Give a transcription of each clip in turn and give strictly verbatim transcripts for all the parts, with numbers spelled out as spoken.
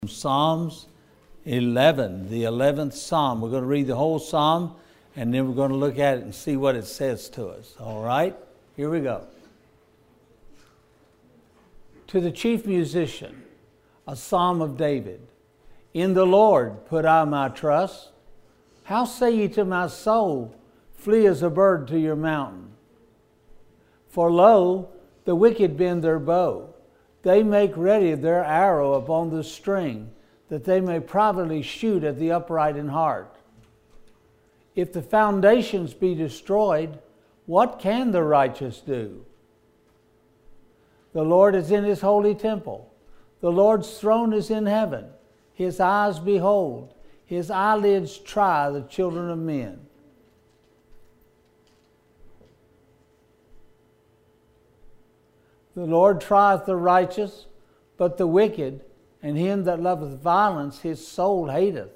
Psalms eleven, the eleventh Psalm. We're going to read the whole Psalm, and then we're going to look at it and see what it says to us. All right? Here we go. To the chief musician, a Psalm of David. In the Lord put I my trust. How say ye to my soul, flee as a bird to your mountain? For lo, the wicked bend their bow. They make ready their arrow upon the string, that they may privately shoot at the upright in heart. If the foundations be destroyed, what can the righteous do? The Lord is in his holy temple. The Lord's throne is in heaven. His eyes behold. His eyelids try the children of men. The Lord trieth the righteous, but the wicked, and him that loveth violence, his soul hateth.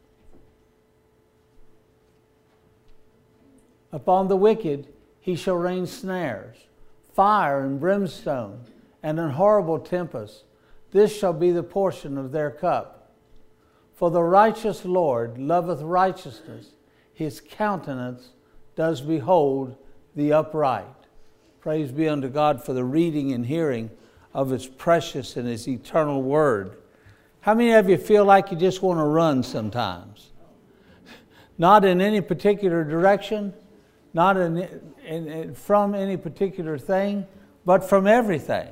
Upon the wicked he shall rain snares, fire and brimstone, and an horrible tempest. This shall be the portion of their cup. For the righteous Lord loveth righteousness. His countenance does behold the upright. Praise be unto God for the reading and hearing of His precious and His eternal Word. How many of you feel like you just want to run sometimes? Not in any particular direction, not in, in, in, from any particular thing, but from everything.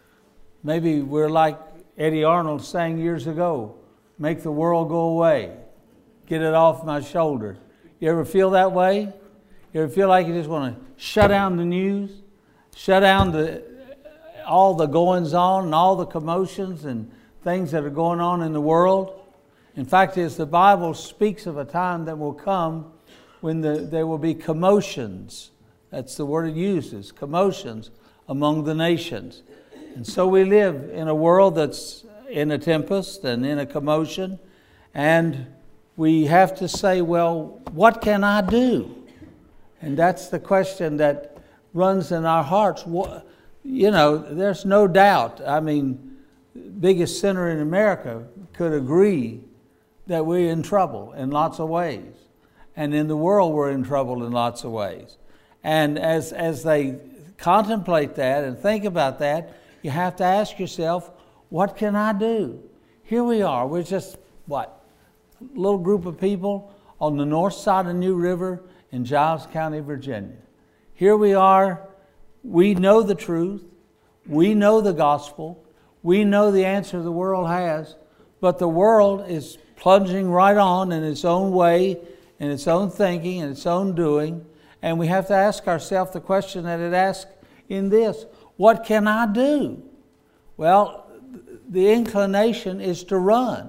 Maybe we're like Eddie Arnold sang years ago, make the world go away, get it off my shoulder. You ever feel that way? You ever feel like you just want to shut down the news? Shut down the, all the goings on and all the commotions and things that are going on in the world. In fact, as the Bible speaks of a time that will come when the, there will be commotions. That's the word it uses, commotions among the nations. And so we live in a world that's in a tempest and in a commotion. And we have to say, well, what can I do? And that's the question that runs in our hearts. You know, there's no doubt. I mean, biggest sinner in America could agree that we're in trouble in lots of ways. And in the world we're in trouble in lots of ways. And as, as they contemplate that and think about that, you have to ask yourself, what can I do? Here we are. We're just, what, a little group of people on the north side of New River in Giles County, Virginia. Here we are, we know the truth, we know the gospel, we know the answer the world has, but the world is plunging right on in its own way, in its own thinking, in its own doing, and we have to ask ourselves the question that it asks in this, what can I do? Well, the inclination is to run.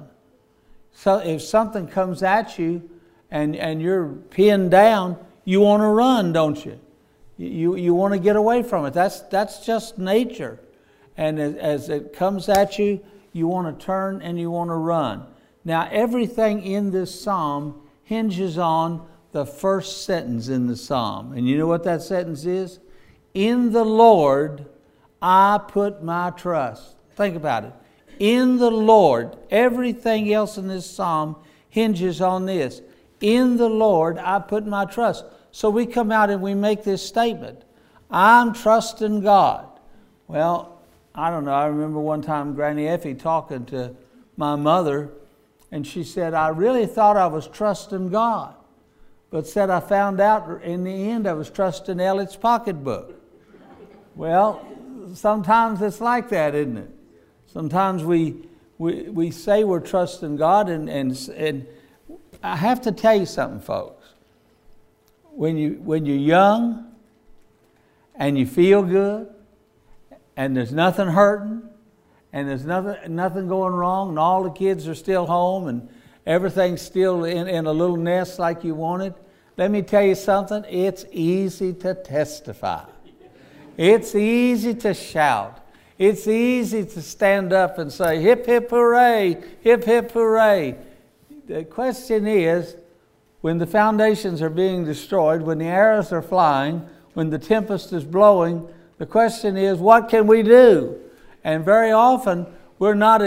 So if something comes at you and, and you're pinned down, you want to run, don't you? You, you want to get away from it. That's, that's just nature. And as, as it comes at you, you want to turn and you want to run. Now, everything in this psalm hinges on the first sentence in the psalm. And you know what that sentence is? In the Lord I put my trust. Think about it. In the Lord. Everything else in this psalm hinges on this. In the Lord I put my trust. So we come out and we make this statement. I'm trusting God. Well, I don't know. I remember one time Granny Effie talking to my mother, and she said, I really thought I was trusting God, but said I found out in the end I was trusting Elliot's pocketbook. Well, sometimes it's like that, isn't it? Sometimes we we, we say we're trusting God, and, and, and I have to tell you something, folks. When you when you're young and you feel good and there's nothing hurting and there's nothing nothing going wrong and all the kids are still home and everything's still in, in a little nest like you wanted, let me tell you something, it's easy to testify. It's easy to shout. It's easy to stand up and say, hip, hip, hooray, hip, hip, hooray. The question is, when the foundations are being destroyed, when the arrows are flying, when the tempest is blowing, the question is, what can we do? And very often, we're not as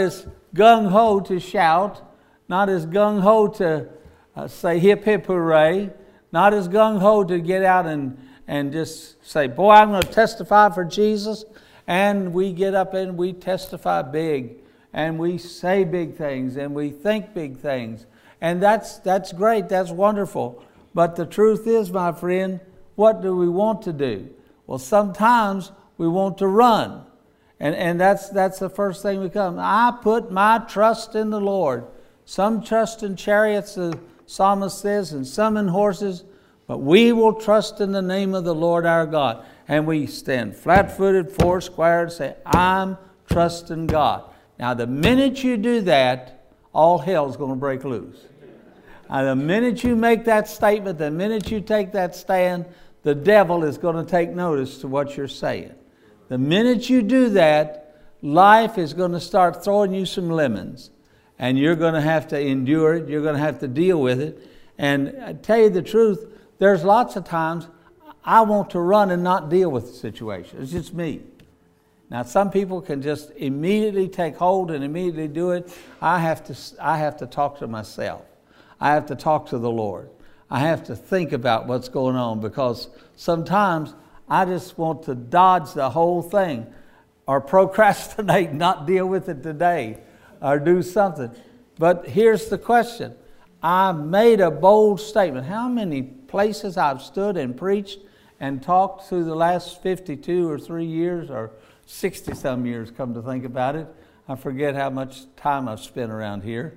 gung-ho to shout, not as gung-ho to uh, say hip, hip, hooray, not as gung-ho to get out and, and just say, boy, I'm going to testify for Jesus. And we get up and we testify big, and we say big things, and we think big things. And that's that's great, that's wonderful. But the truth is, my friend, what do we want to do? Well, sometimes we want to run. And, and that's that's the first thing we come. I put my trust in the Lord. Some trust in chariots, the psalmist says, and some in horses. But we will trust in the name of the Lord our God. And we stand flat-footed, four-square, and say, I'm trusting God. Now, the minute you do that, all hell's going to break loose. Now, the minute you make that statement, the minute you take that stand, the devil is going to take notice to what you're saying. The minute you do that, life is going to start throwing you some lemons. And you're going to have to endure it. You're going to have to deal with it. And I tell you the truth, there's lots of times I want to run and not deal with the situation. It's just me. Now, some people can just immediately take hold and immediately do it. I have to, I have to talk to myself. I have to talk to the Lord. I have to think about what's going on, because sometimes I just want to dodge the whole thing or procrastinate, not deal with it today, or do something. But here's the question. I made a bold statement. How many places I've stood and preached and talked through the last fifty-two or three years or sixty some years, come to think about it. I forget how much time I've spent around here.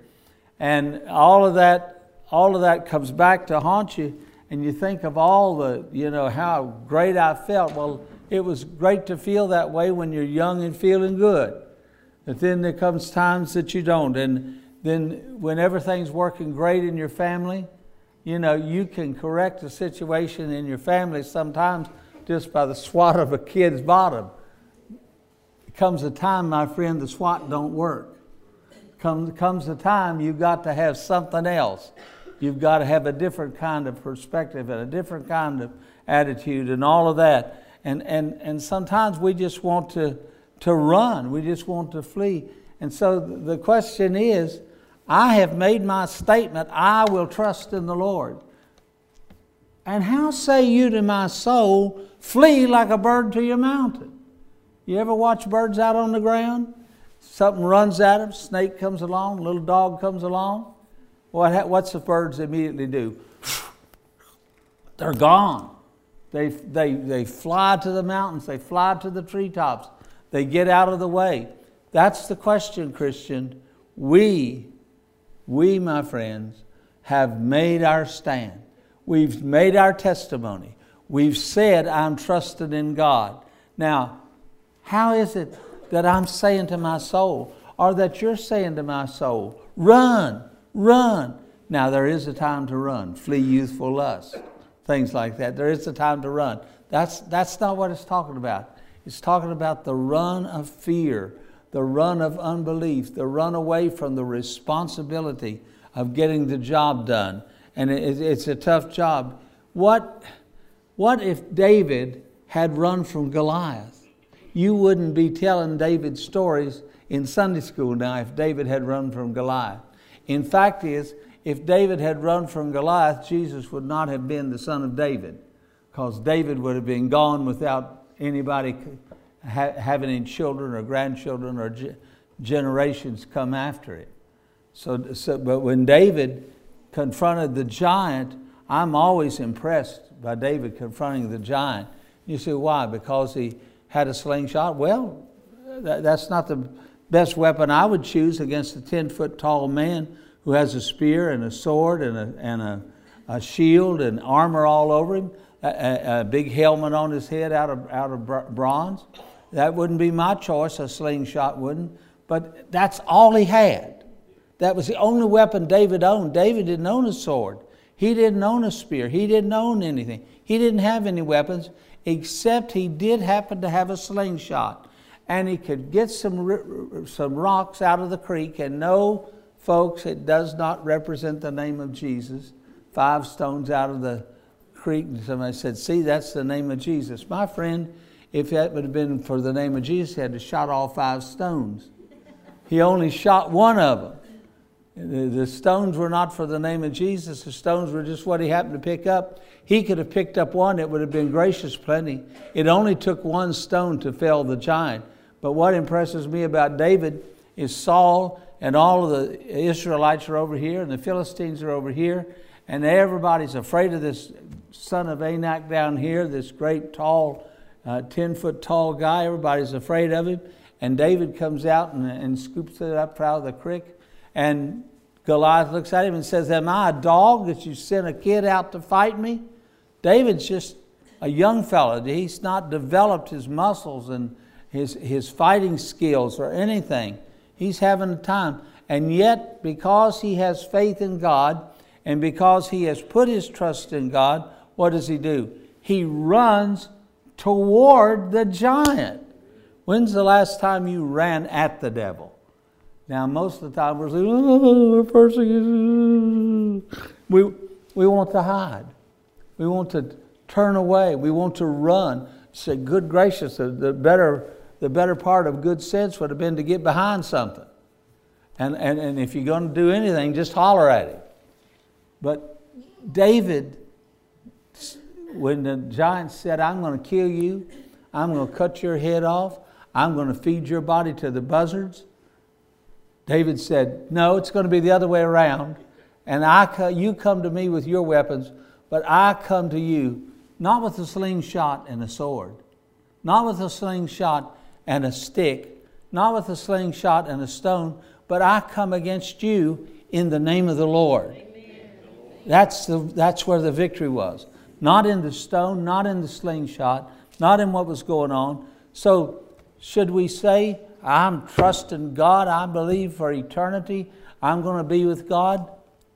And all of that, all of that comes back to haunt you, and you think of all the, you know, how great I felt. Well, it was great to feel that way when you're young and feeling good. But then there comes times that you don't. And then when everything's working great in your family, you know, you can correct a situation in your family sometimes just by the swat of a kid's bottom. Comes a time, my friend, the swat don't work. Comes, comes a time you've got to have something else. You've got to have a different kind of perspective and a different kind of attitude and all of that. And and and sometimes we just want to, to run. We just want to flee. And so the question is, I have made my statement, I will trust in the Lord. And how say you to my soul, flee like a bird to your mountain? You ever watch birds out on the ground? Something runs at them, snake comes along, little dog comes along. What, what's the birds immediately do? They're gone. They, they, they fly to the mountains, they fly to the treetops, they get out of the way. That's the question, Christian. We We, my friends, have made our stand. We've made our testimony. We've said, I'm trusting in God. Now, how is it that I'm saying to my soul, or that you're saying to my soul, run, run? Now, there is a time to run. Flee youthful lust. Things like that. There is a time to run. That's, that's not what it's talking about. It's talking about the run of fear, the run of unbelief, the run away from the responsibility of getting the job done. And it, it's a tough job. What, what if David had run from Goliath? You wouldn't be telling David stories in Sunday school now if David had run from Goliath. In fact is, if David had run from Goliath, Jesus would not have been the son of David, because David would have been gone without anybody having any children or grandchildren or ge- generations come after it. So, so, but when David confronted the giant, I'm always impressed by David confronting the giant. You say, why? Because he had a slingshot? Well, that, that's not the best weapon I would choose against a ten-foot tall man who has a spear and a sword and a, and a, a shield and armor all over him, a, a, a big helmet on his head out of, out of bronze. That wouldn't be my choice, a slingshot wouldn't. But that's all he had. That was the only weapon David owned. David didn't own a sword. He didn't own a spear. He didn't own anything. He didn't have any weapons, except he did happen to have a slingshot. And he could get some, some rocks out of the creek. And no, folks, it does not represent the name of Jesus. Five stones out of the creek. And somebody said, see, that's the name of Jesus. My friend, if that would have been for the name of Jesus, he had to shot all five stones. He only shot one of them. The, the stones were not for the name of Jesus. The stones were just what he happened to pick up. He could have picked up one. It would have been gracious plenty. It only took one stone to fell the giant. But what impresses me about David is Saul and all of the Israelites are over here and the Philistines are over here. And everybody's afraid of this son of Anak down here, this great tall, uh, ten-foot tall guy. Everybody's afraid of him. And David comes out and, and scoops it up out of the creek. And Goliath looks at him and says, am I a dog that you sent a kid out to fight me? David's just a young fella. He's not developed his muscles and his, his fighting skills or anything. He's having a time. And yet, because he has faith in God and because he has put his trust in God, what does he do? He runs toward the giant. When's the last time you ran at the devil? Now, most of the time we're saying, oh, we're persecuted. We, we want to hide. We want to turn away. We want to run. Say, good gracious, the, the better the better part of good sense would have been to get behind something. And, and, and if you're going to do anything, just holler at him. But David, when the giant said, I'm going to kill you, I'm going to cut your head off, I'm going to feed your body to the buzzards, David said, no, it's going to be the other way around. And I, you come to me with your weapons, but I come to you not with a slingshot and a sword, not with a slingshot and a stick, not with a slingshot and a stone, but I come against you in the name of the Lord. Amen. That's the, that's where the victory was. Not in the stone, not in the slingshot, not in what was going on. So should we say, I'm trusting God, I believe for eternity, I'm going to be with God,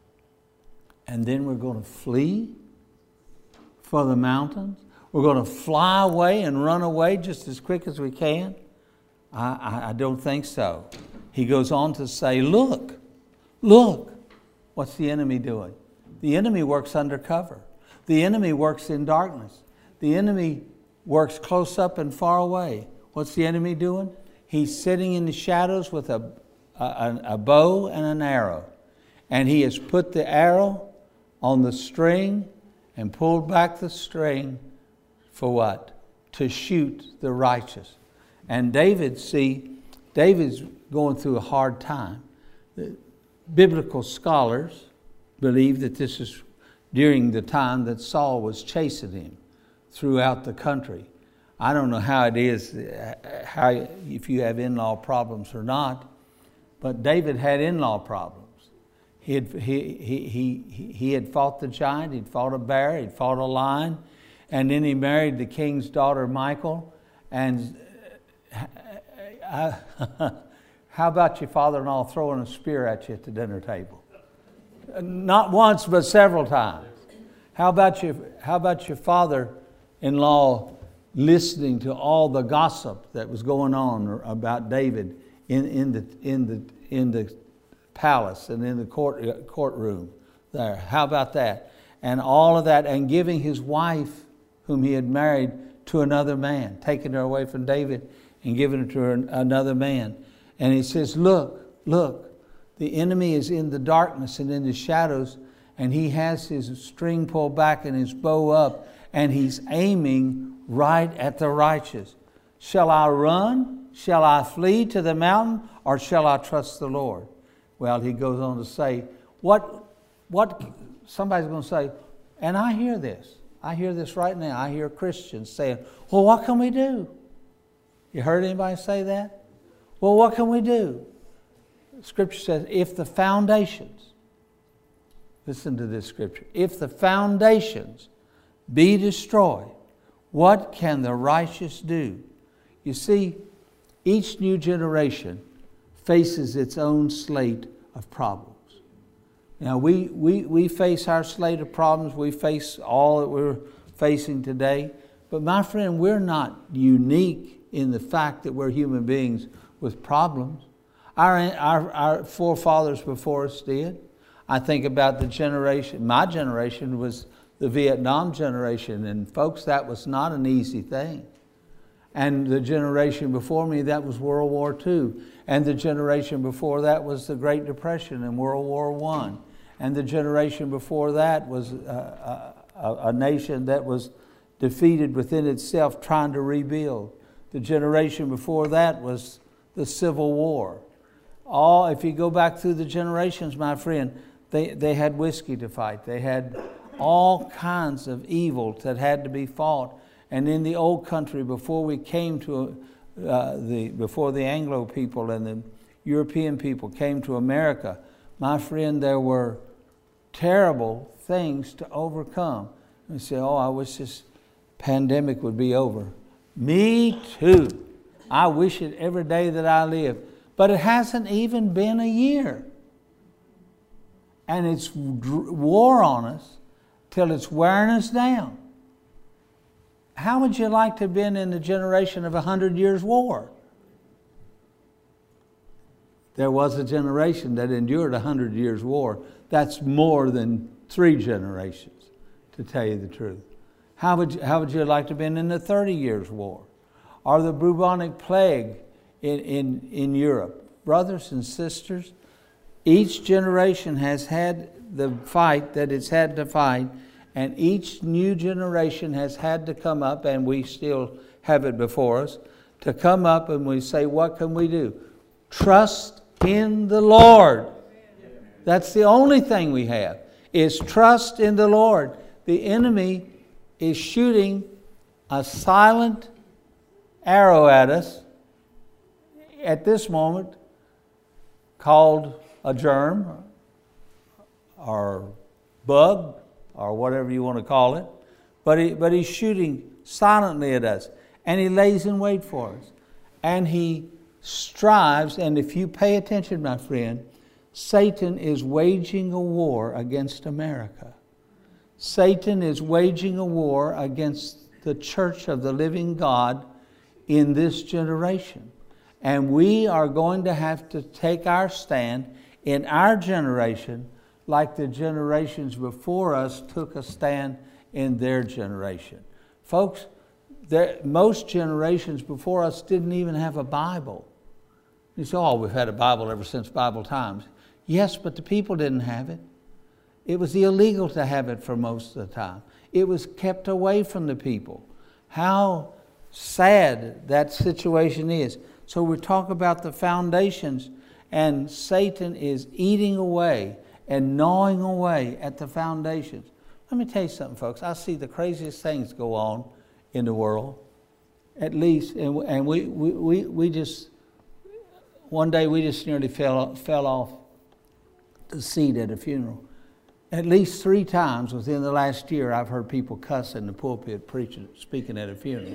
and then we're going to flee for the mountains? We're going to fly away and run away just as quick as we can? I, I, I don't think so. He goes on to say, look, look, what's the enemy doing? The enemy works undercover. The enemy works in darkness. The enemy works close up and far away. What's the enemy doing? He's sitting in the shadows with a, a, a bow and an arrow. And he has put the arrow on the string and pulled back the string for what? To shoot the righteous. And David, see, David's going through a hard time. The biblical scholars believe that this is during the time that Saul was chasing him throughout the country. I don't know how it is, how if you have in-law problems or not, but David had in-law problems. He had, he, he, he, he had fought the giant, he'd fought a bear, he'd fought a lion, and then he married the king's daughter, Michal. And I, how about your father-in-law throwing a spear at you at the dinner table? Not once, but several times. How about your, how about your father-in-law listening to all the gossip that was going on about David in, in, the, in, the, in the palace and in the court, courtroom there? How about that? And all of that, and giving his wife, whom he had married, to another man, taking her away from David and giving her to another man. And he says, look, look, the enemy is in the darkness and in the shadows, and he has his string pulled back and his bow up, and he's aiming right at the righteous. Shall I run? Shall I flee to the mountain? Or shall I trust the Lord? Well, he goes on to say, what, what, somebody's going to say, and I hear this. I hear this right now. I hear Christians saying, well, what can we do? You heard anybody say that? Well, what can we do? Scripture says, if the foundations, listen to this scripture, if the foundations be destroyed, what can the righteous do? You see, each new generation faces its own slate of problems. Now, we, we, we face our slate of problems. We face all that we're facing today. But my friend, we're not unique in the fact that we're human beings with problems. Our, our, our forefathers before us did. I think about the generation, my generation was the Vietnam generation. And folks, that was not an easy thing. And the generation before me, that was World War Two. And the generation before that was the Great Depression and World War One. And the generation before that was a, a, a nation that was defeated within itself, trying to rebuild. The generation before that was the Civil War. All, if you go back through the generations, my friend, they, they had whiskey to fight. They had all kinds of evil that had to be fought. And in the old country, before we came to uh, the before the Anglo people and the European people came to America, my friend, there were terrible things to overcome. And say, "Oh, I wish this pandemic would be over." Me too. I wish it every day that I live. But it hasn't even been a year. And it's war on us till it's wearing us down. How would you like to have been in the generation of a hundred years war? There was a generation that endured a hundred years war. That's more than three generations, to tell you the truth. How would you, how would you like to have been in the thirty years war? Or the bubonic plague in, in, in Europe? Brothers and sisters, each generation has had the fight that it's had to fight, and each new generation has had to come up, and we still have it before us, to come up and we say, what can we do? Trust in the Lord. That's the only thing we have, is trust in the Lord. The enemy is shooting a silent arrow at us at this moment, called a germ or bug or whatever you want to call it. But he, but he's shooting silently at us. And he lays in wait for us. And he strives, and if you pay attention, my friend, Satan is waging a war against America. Satan is waging a war against the church of the living God in this generation. And we are going to have to take our stand in our generation like the generations before us took a stand in their generation. Folks, there, most generations before us didn't even have a Bible. You say, oh, we've had a Bible ever since Bible times. Yes, but the people didn't have it. It was illegal to have it for most of the time. It was kept away from the people. How sad that situation is. So we talk about the foundations, and Satan is eating away and gnawing away at the foundations. Let me tell you something, folks. I see the craziest things go on in the world, at least, and, and we, we, we, we just, one day we just nearly fell, fell off the seat at a funeral. At least three times within the last year, I've heard people cuss in the pulpit preaching, speaking at a funeral.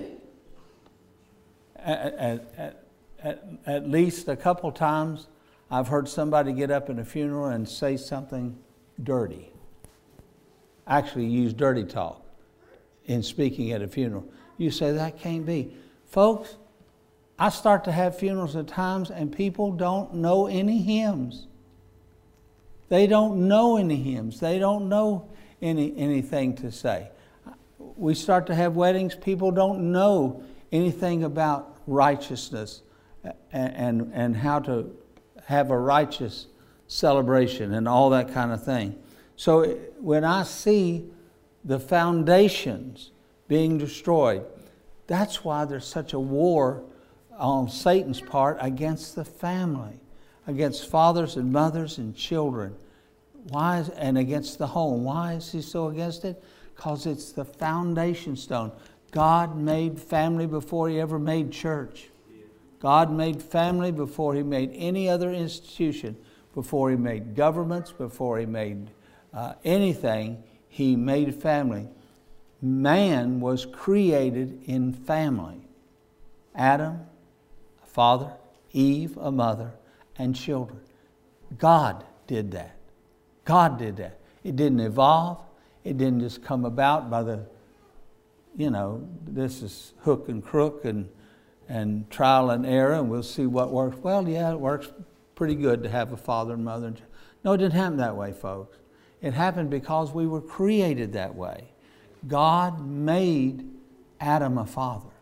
At, at, at, at least a couple times, I've heard somebody get up in a funeral and say something dirty. Actually use dirty talk in speaking at a funeral. You say, that can't be. Folks, I start to have funerals at times and people don't know any hymns. They don't know any hymns. They don't know any anything to say. We start to have weddings, people don't know anything about righteousness and, and, and how to have a righteous celebration and all that kind of thing. So when I see the foundations being destroyed, that's why there's such a war on Satan's part against the family, against fathers and mothers and children. Why is, and against the home. Why is he so against it? Because it's the foundation stone. God made family before he ever made church. God made family before he made any other institution, before he made governments, before he made uh, anything. He made family. Man was created in family. Adam, a father, Eve, a mother, and children. God did that. God did that. It didn't evolve. It didn't just come about by the, you know, this is hook and crook and and trial and error, and we'll see what works. Well, yeah, it works pretty good to have a father and mother. No, it didn't happen that way, folks. It happened because we were created that way. God made Adam a father.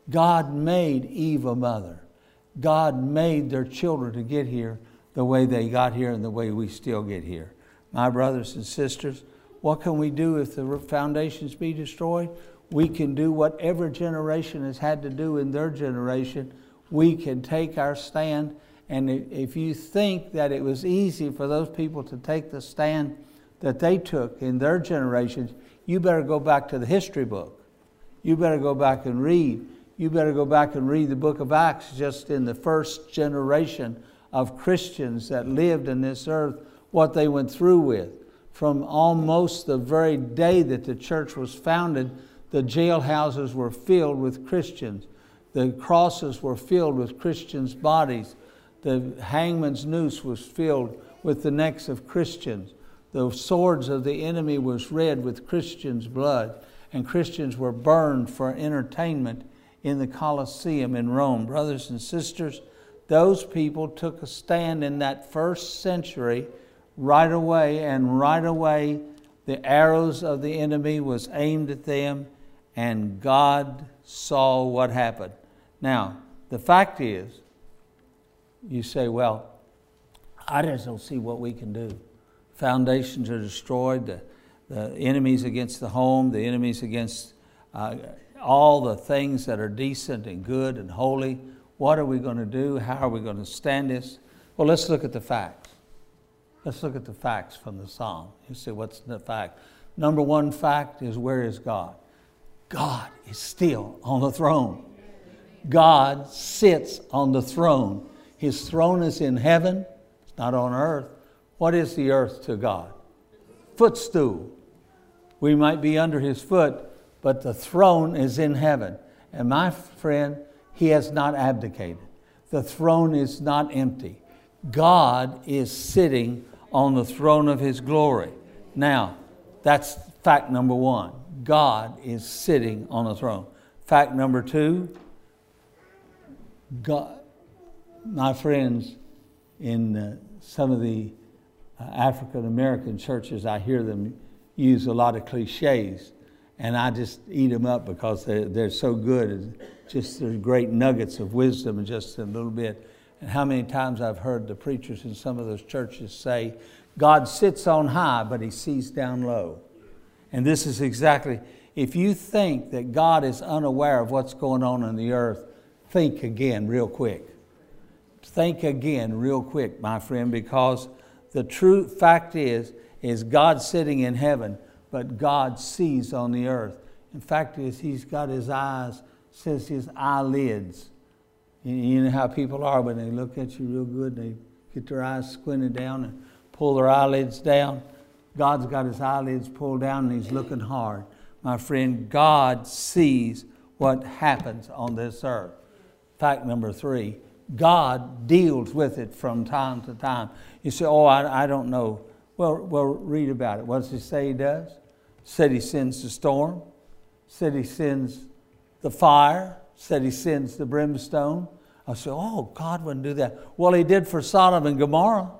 God made Eve a mother. God made their children to get here the way they got here and the way we still get here. My brothers and sisters, what can we do if the foundations be destroyed? We can do what every generation has had to do in their generation. We can take our stand. And if you think that it was easy for those people to take the stand that they took in their generations, you better go back to the history book. You better go back and read. You better go back and read the book of Acts, just in the first generation of Christians that lived in this earth, what they went through with. From almost the very day that the church was founded, the jailhouses were filled with Christians. The crosses were filled with Christians' bodies. The hangman's noose was filled with the necks of Christians. The swords of the enemy was red with Christians' blood. And Christians were burned for entertainment in the Colosseum in Rome. Brothers and sisters, those people took a stand in that first century right away, and right away the arrows of the enemy was aimed at them, and God saw what happened. Now, the fact is, you say, well, I just don't see what we can do. Foundations are destroyed, the, the enemies against the home, the enemies against uh, all the things that are decent and good and holy. What are we going to do? How are we going to stand this? Well, let's look at the facts. Let's look at the facts from the Psalm. You say, what's the fact? Number one fact is, where is God? God is still on the throne. God sits on the throne. His throne is in heaven. It's not on earth. What is the earth to God? Footstool. We might be under His foot, but the throne is in heaven. And my friend, He has not abdicated. The throne is not empty. God is sitting on the throne of His glory. Now, that's fact number one. God is sitting on the throne. Fact number two, God, my friends, in uh, some of the uh, African American churches, I hear them use a lot of cliches, and I just eat them up because they're, they're so good. It's just there's great nuggets of wisdom in just a little bit. And how many times I've heard the preachers in some of those churches say, God sits on high, but He sees down low. And this is exactly, if you think that God is unaware of what's going on in the earth, think again real quick. Think again real quick, my friend, because the true fact is, is God sitting in heaven, but God sees on the earth. In fact, is He's got His eyes, says His eyelids. You know how people are when they look at you real good, they get their eyes squinted down and pull their eyelids down. God's got His eyelids pulled down and He's looking hard. My friend, God sees what happens on this earth. Fact number three, God deals with it from time to time. You say, oh, I, I don't know. Well, well, read about it. What does He say He does? Said He sends the storm. Said He sends the fire. Said He sends the brimstone. I said, oh, God wouldn't do that. Well, He did for Sodom and Gomorrah.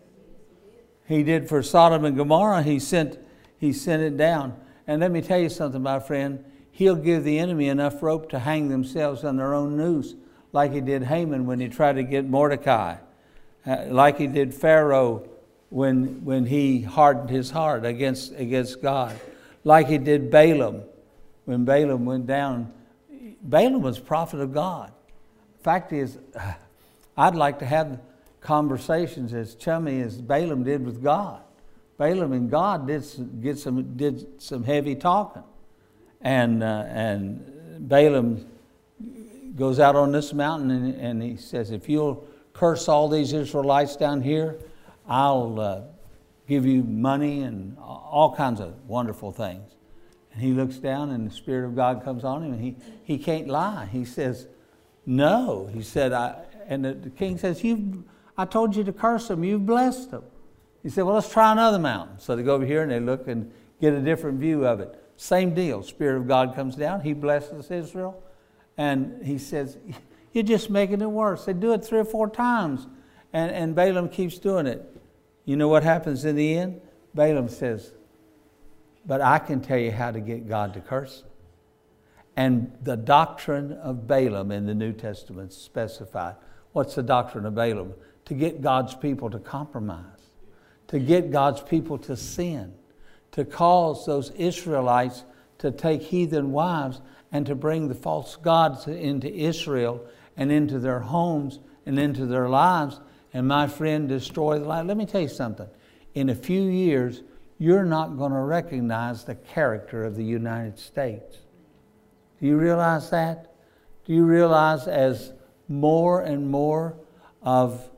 He did for Sodom and Gomorrah. He sent, he sent it down. And let me tell you something, my friend. He'll give the enemy enough rope to hang themselves on their own noose, like He did Haman when he tried to get Mordecai, uh, like He did Pharaoh when when he hardened his heart against against God, like He did Balaam when Balaam went down. Balaam was a prophet of God. Fact is, I'd like to have conversations as chummy as Balaam did with God. Balaam and God did some, get some did some heavy talking, and uh, and Balaam goes out on this mountain and, and he says, if you'll curse all these Israelites down here, I'll uh, give you money and all kinds of wonderful things. And he looks down and the Spirit of God comes on him and he, he can't lie. He says, no. He said, I, and the, the king says, You've, I told you to curse them. You've blessed them. He said, well, let's try another mountain. So they go over here and they look and get a different view of it. Same deal. Spirit of God comes down. He blesses Israel. And he says, you're just making it worse. They do it three or four times. And, and Balaam keeps doing it. You know what happens in the end? Balaam says, but I can tell you how to get God to curse them. And the doctrine of Balaam in the New Testament is specified. What's the doctrine of Balaam? To get God's people to compromise, to get God's people to sin, to cause those Israelites to take heathen wives and to bring the false gods into Israel and into their homes and into their lives, and my friend, destroy the life. Let me tell you something. In a few years, you're not going to recognize the character of the United States. Do you realize that? Do you realize as more and more of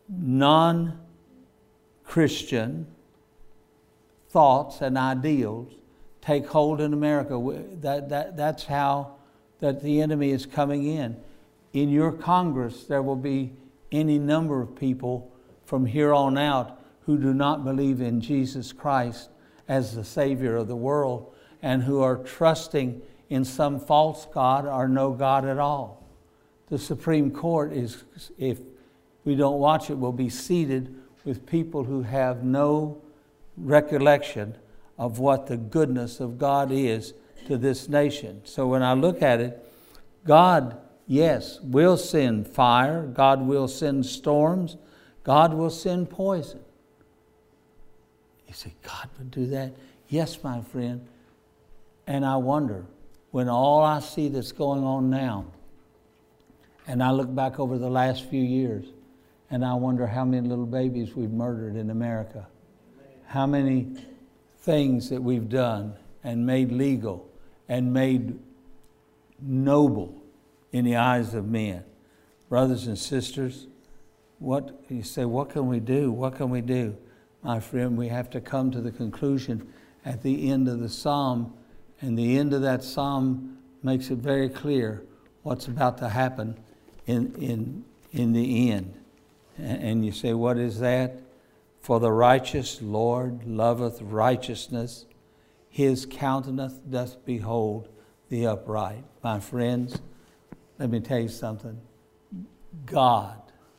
non-Christian thoughts and ideals take hold in America, that, that, that's how that the enemy is coming in. In your Congress, there will be any number of people from here on out who do not believe in Jesus Christ as the Savior of the world and who are trusting in some false God or no God at all. The Supreme Court is, if we don't watch it, will be seated with people who have no recollection of what the goodness of God is to this nation. So when I look at it, God, yes, will send fire. God will send storms. God will send poison. You say, God would do that? Yes, my friend. And I wonder, when all I see that's going on now, and I look back over the last few years, and I wonder how many little babies we've murdered in America, how many things that we've done and made legal and made noble in the eyes of men. Brothers and sisters, what you say, what can we do? What can we do? My friend, we have to come to the conclusion at the end of the psalm, and the end of that psalm makes it very clear what's about to happen in in in the end. And you say, what is that? For the righteous Lord loveth righteousness. His countenance doth behold the upright. My friends, let me tell you something. God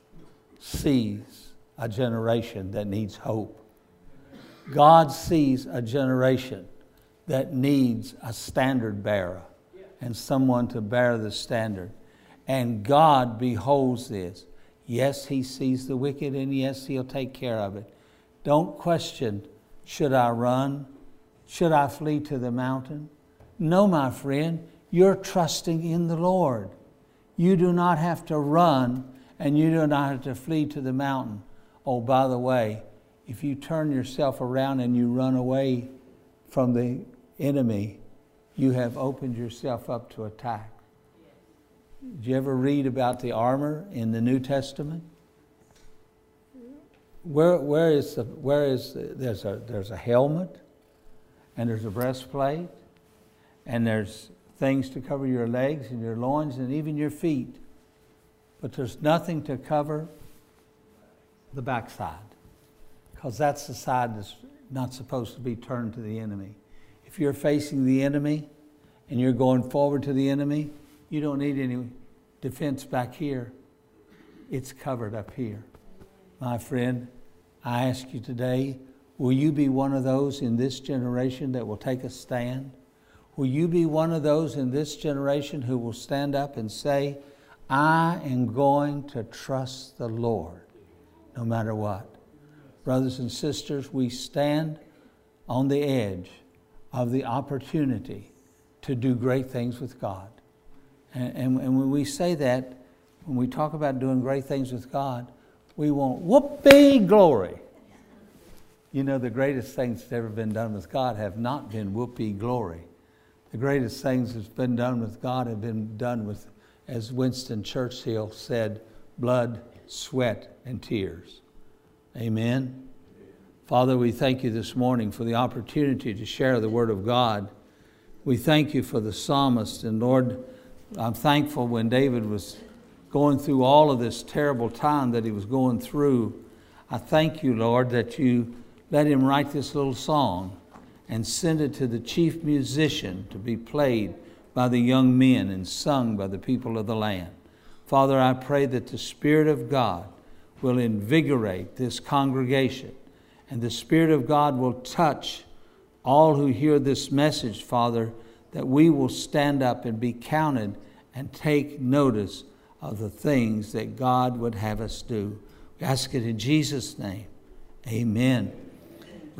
sees a generation that needs hope. God sees a generation that needs a standard bearer and someone to bear the standard. And God beholds this. Yes, He sees the wicked, and yes, He'll take care of it. Don't question, should I run? Should I flee to the mountain? No, my friend, you're trusting in the Lord. You do not have to run, and you do not have to flee to the mountain. Oh, by the way, if you turn yourself around and you run away from the enemy, you have opened yourself up to attack. Did you ever read about the armor in the New Testament? Where, where is the, where is the, there's a there's a helmet, and there's a breastplate, and there's things to cover your legs and your loins and even your feet, but there's nothing to cover the backside, because that's the side that's not supposed to be turned to the enemy. If you're facing the enemy and you're going forward to the enemy, you don't need any defense back here. It's covered up here. My friend, I ask you today, will you be one of those in this generation that will take a stand? Will you be one of those in this generation who will stand up and say, I am going to trust the Lord no matter what? Brothers and sisters, we stand on the edge of the opportunity to do great things with God. And, and, and when we say that, when we talk about doing great things with God, we want whoopee glory. You know, the greatest things that's ever been done with God have not been whoopee glory. The greatest things that's been done with God have been done with, as Winston Churchill said, blood, sweat, and tears. Amen. Father, we thank you this morning for the opportunity to share the Word of God. We thank you for the psalmist. And Lord, I'm thankful when David was going through all of this terrible time that he was going through. I thank you, Lord, that you let him write this little song and send it to the chief musician to be played by the young men and sung by the people of the land. Father, I pray that the Spirit of God will invigorate this congregation, and the Spirit of God will touch all who hear this message, Father, that we will stand up and be counted and take notice of the things that God would have us do. We ask it in Jesus' name. Amen.